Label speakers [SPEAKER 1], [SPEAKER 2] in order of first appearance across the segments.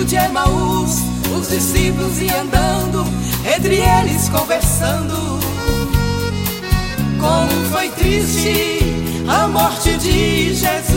[SPEAKER 1] caminho de Emaús, os discípulos iam andando, entre eles conversando. Como foi triste a morte de Jesus.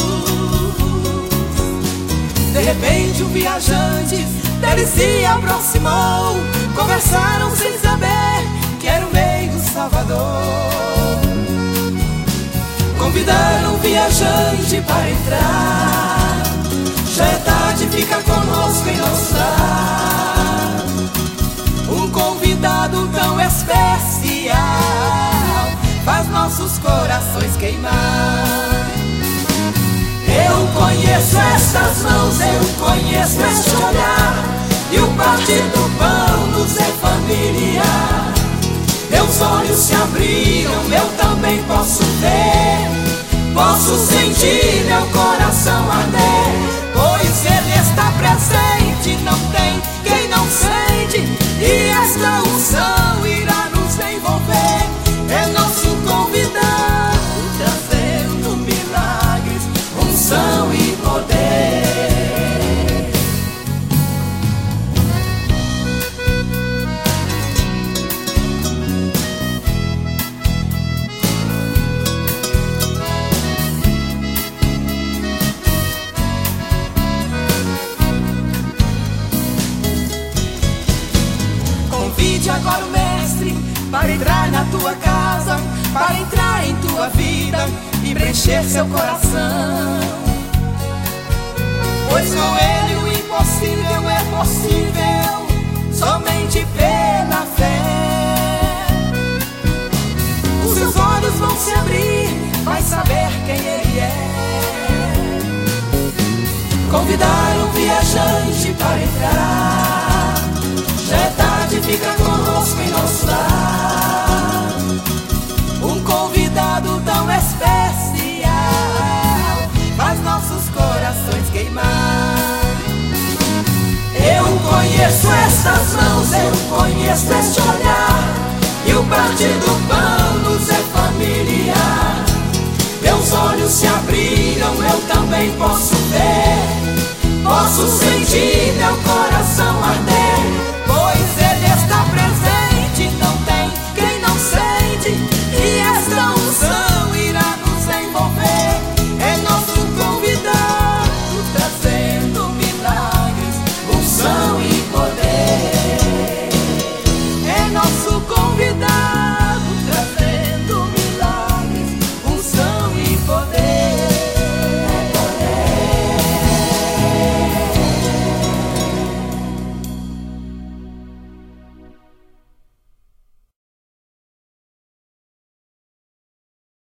[SPEAKER 1] De repente o viajante dele se aproximou, conversaram sem saber que era o meio Salvador. Convidaram o viajante para entrar. Já é tarde, fica conosco em nosso lar. Um convidado tão especial faz nossos corações queimar. Eu conheço estas mãos, eu conheço este olhar, e o partir do pão nos é familiar. Meus olhos se abriram, eu também posso ver, posso sentir meu coração arder, pois Ele está presente, não tem quem não sente, e esta unção irá nos envolver. É nosso convidado, trazendo milagres, unção e poder. Convide agora o Mestre para entrar na tua casa, para entrar em tua vida e preencher seu coração. Pois com Ele o impossível é possível, somente pela fé. Os seus olhos vão se abrir, vai saber quem Ele é. Convidaram o viajante para entrar. Já é tarde, fica conosco em nosso lar. Um convidado tão especial faz nossos corações queimar. Eu conheço estas mãos, eu conheço este olhar, e o partir do pão nos é familiar. Meus olhos se abriram, eu também posso ver, posso sentir meu coração